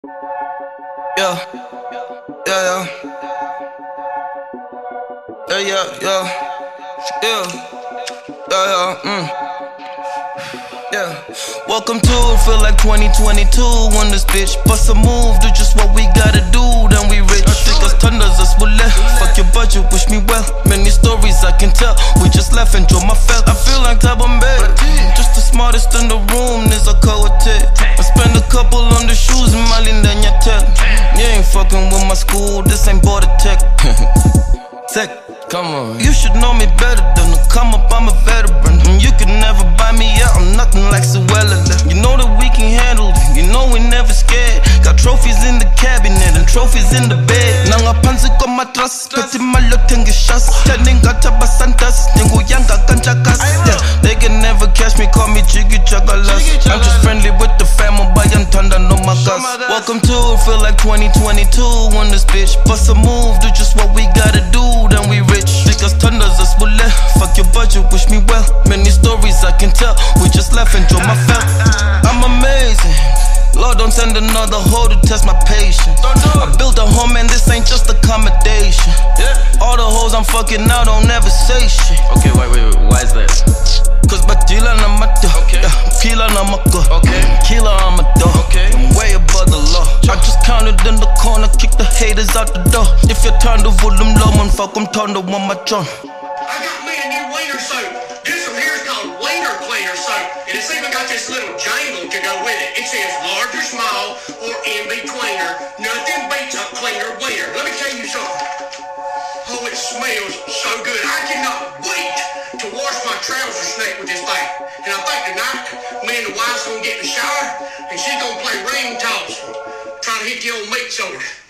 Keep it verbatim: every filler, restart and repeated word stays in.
Yeah, yeah, yeah, yeah, yeah, yeah, yeah, yeah, yeah, mm. Yeah. Welcome to it, feel like twenty twenty-two when this bitch bust a move, do just what we gotta do, then we rich. Chicas thunders us bullet, fuck your budget, wish me well. Many stories I can tell, we just left, enjoy my felt. I feel like Tabambe, just the smartest in the room, is a coate. I spend a couple on the shoes and my linda tell. You ain't fucking with my school, this ain't border tech. Tech, come on. You should know me better than to come up, I'm a veteran. And you can never buy me out, I'm nothing like Suella. You know that we can handle it, you know we never scared. Got trophies in the cabinet and trophies in the bed. Nanga pansi ko matras, peti malo tengi shas. Teninga tabasantas, ningu yanga kanchakas. Yeah, they can never catch me, call me Jiggy Chagalas. I'm just friendly with the family, but I'm tanda no my gas. Welcome to it, feel like twenty twenty-two when this bitch bust a move, do just what we gotta do, then we rich. Chicas thunders us bullet, fuck your budget, wish me well. Many stories I can tell, we just left, enjoy my felt. I'm amazing, Lord don't send another hoe to test my patience. I built a home and this ain't just accommodation. All the hoes I'm fucking now don't never say shit. Okay, wait, wait, wait, why is that? Cause batila na mato, kila na mako, kila I'm a dog. I'm way above the law. I just counted in the corner, kick the haters out the door. If you turn the volume low, man, fuck them, turn the one my drum. I got me a new wiener soap. This one here is called Wiener Cleaner Soap. And it's even got this little jangle to go with it. It says large or small or in betweener. Nothing beats a cleaner wiener. Let me tell you something. Oh, it smells so good. I cannot wait to wash my trouser snake with this thing. And I think tonight, me and the wife's gonna get in the shower and she's gonna play ring toss, trying to hit the old meat shoulder.